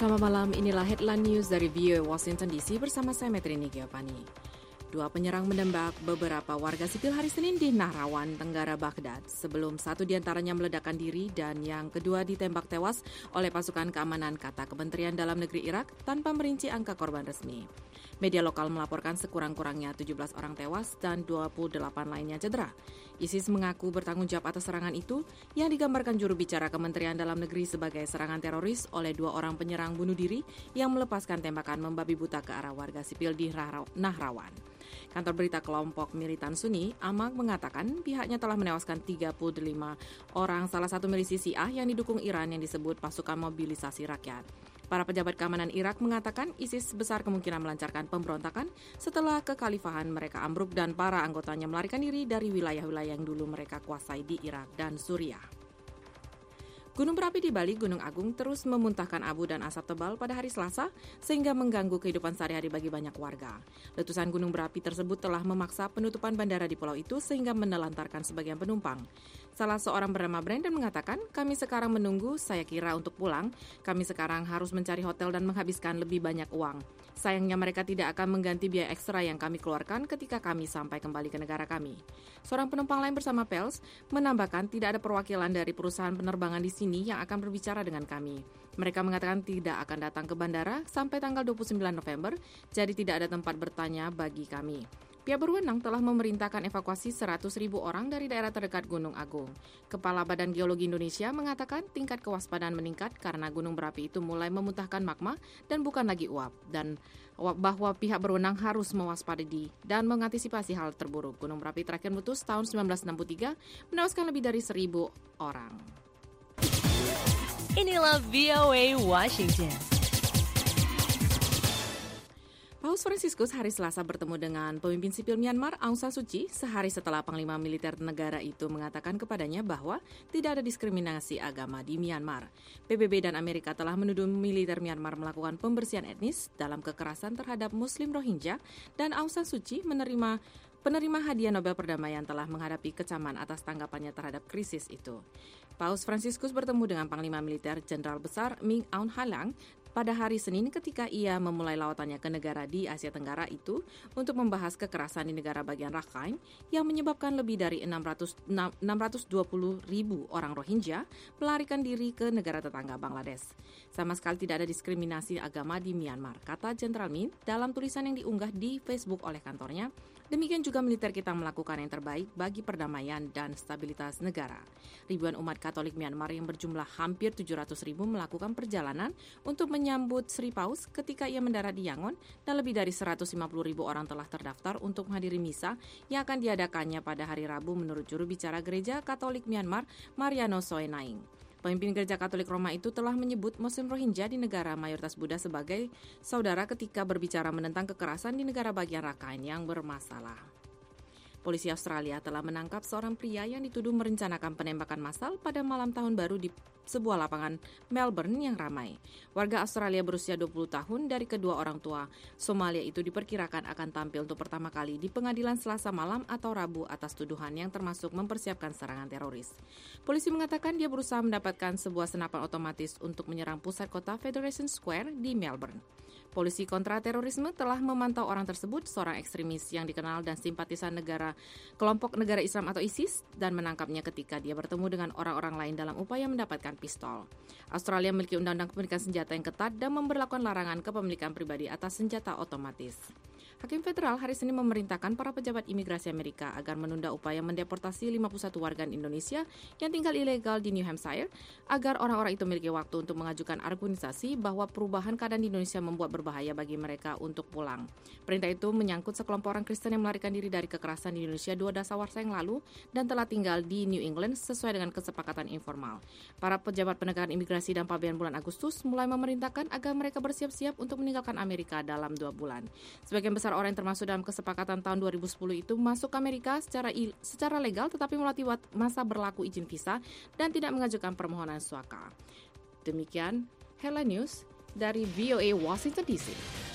Selamat malam, inilah headline news dari VOA Washington DC bersama saya Metrini Giovanni. Dua penyerang menembak beberapa warga sipil hari Senin di Nahrawan, Tenggara Baghdad, sebelum satu diantaranya meledakkan diri dan yang kedua ditembak tewas oleh pasukan keamanan, kata Kementerian Dalam Negeri Irak tanpa merinci angka korban resmi. Media lokal melaporkan sekurang-kurangnya 17 orang tewas dan 28 lainnya cedera. ISIS mengaku bertanggung jawab atas serangan itu yang digambarkan juru bicara Kementerian Dalam Negeri sebagai serangan teroris oleh dua orang penyerang bunuh diri yang melepaskan tembakan membabi buta ke arah warga sipil di Nahrawan. Kantor berita kelompok militan Sunni, Amaq, mengatakan pihaknya telah menewaskan 35 orang, salah satu milisi Syiah yang didukung Iran yang disebut pasukan mobilisasi rakyat. Para pejabat keamanan Irak mengatakan ISIS besar kemungkinan melancarkan pemberontakan setelah kekhalifahan mereka ambruk dan para anggotanya melarikan diri dari wilayah-wilayah yang dulu mereka kuasai di Irak dan Suriah. Gunung berapi di Bali, Gunung Agung, terus memuntahkan abu dan asap tebal pada hari Selasa sehingga mengganggu kehidupan sehari-hari bagi banyak warga. Letusan gunung berapi tersebut telah memaksa penutupan bandara di pulau itu sehingga menelantarkan sebagian penumpang. Salah seorang bernama Brandon mengatakan, "Kami sekarang menunggu, saya kira untuk pulang. Kami sekarang harus mencari hotel dan menghabiskan lebih banyak uang. Sayangnya mereka tidak akan mengganti biaya ekstra yang kami keluarkan ketika kami sampai kembali ke negara kami." Seorang penumpang lain bersama Pels menambahkan tidak ada perwakilan dari perusahaan penerbangan di sini yang akan berbicara dengan kami. Mereka mengatakan tidak akan datang ke bandara sampai tanggal 29 November, jadi tidak ada tempat bertanya bagi kami. Pihak berwenang telah memerintahkan evakuasi 100.000 orang dari daerah terdekat Gunung Agung. Kepala Badan Geologi Indonesia mengatakan tingkat kewaspadaan meningkat karena gunung berapi itu mulai memuntahkan magma dan bukan lagi uap, dan bahwa pihak berwenang harus mewaspadai dan mengantisipasi hal terburuk. Gunung berapi terakhir meletus tahun 1963 menewaskan lebih dari 1.000 orang. Inilah VOA Washington. Paus Fransiskus hari Selasa bertemu dengan pemimpin sipil Myanmar Aung San Suu Kyi sehari setelah Panglima Militer negara itu mengatakan kepadanya bahwa tidak ada diskriminasi agama di Myanmar. PBB dan Amerika telah menuduh militer Myanmar melakukan pembersihan etnis dalam kekerasan terhadap Muslim Rohingya, dan Aung San Suu Kyi penerima hadiah Nobel Perdamaian telah menghadapi kecaman atas tanggapannya terhadap krisis itu. Paus Fransiskus bertemu dengan Panglima Militer Jenderal Besar Min Aung Hlaing pada hari Senin ketika ia memulai lawatannya ke negara di Asia Tenggara itu untuk membahas kekerasan di negara bagian Rakhine yang menyebabkan lebih dari 620.000 orang Rohingya melarikan diri ke negara tetangga Bangladesh. Sama sekali tidak ada diskriminasi agama di Myanmar, kata Jenderal Min dalam tulisan yang diunggah di Facebook oleh kantornya. Demikian juga militer kita melakukan yang terbaik bagi perdamaian dan stabilitas negara. Ribuan umat Katolik Myanmar yang berjumlah hampir 700.000 melakukan perjalanan untuk menyambut Sri Paus ketika ia mendarat di Yangon, dan lebih dari 150.000 orang telah terdaftar untuk menghadiri misa yang akan diadakannya pada hari Rabu menurut juru bicara Gereja Katolik Myanmar, Mariano Soenaing. Pemimpin Gereja Katolik Roma itu telah menyebut Muslim Rohingya di negara mayoritas Buddha sebagai saudara ketika berbicara menentang kekerasan di negara bagian Rakhine yang bermasalah. Polisi Australia telah menangkap seorang pria yang dituduh merencanakan penembakan massal pada malam tahun baru di sebuah lapangan Melbourne yang ramai. Warga Australia berusia 20 tahun dari kedua orang tua Somalia itu diperkirakan akan tampil untuk pertama kali di pengadilan Selasa malam atau Rabu atas tuduhan yang termasuk mempersiapkan serangan teroris. Polisi mengatakan dia berusaha mendapatkan sebuah senapan otomatis untuk menyerang pusat kota Federation Square di Melbourne. Polisi kontra terorisme telah memantau orang tersebut, seorang ekstremis yang dikenal dan simpatisan kelompok negara Islam atau ISIS, dan menangkapnya ketika dia bertemu dengan orang-orang lain dalam upaya mendapatkan pistol. Australia memiliki undang-undang kepemilikan senjata yang ketat dan memberlakukan larangan kepemilikan pribadi atas senjata otomatis. Hakim federal hari Senin memerintahkan para pejabat imigrasi Amerika agar menunda upaya mendeportasi 51 warga Indonesia yang tinggal ilegal di New Hampshire, agar orang-orang itu memiliki waktu untuk mengajukan argumentasi bahwa perubahan keadaan di Indonesia membuat berbahaya bagi mereka untuk pulang. Perintah itu menyangkut sekelompok orang Kristen yang melarikan diri dari kekerasan di Indonesia 2 dasawarsa yang lalu dan telah tinggal di New England sesuai dengan kesepakatan informal. Para pejabat penegakan imigrasi dan pabean bulan Agustus mulai memerintahkan agar mereka bersiap-siap untuk meninggalkan Amerika dalam 2 bulan. Sebagian besar orang yang termasuk dalam kesepakatan tahun 2010 itu masuk ke Amerika secara legal tetapi melewati masa berlaku izin visa dan tidak mengajukan permohonan suaka. Demikian Headline News dari VOA Washington DC.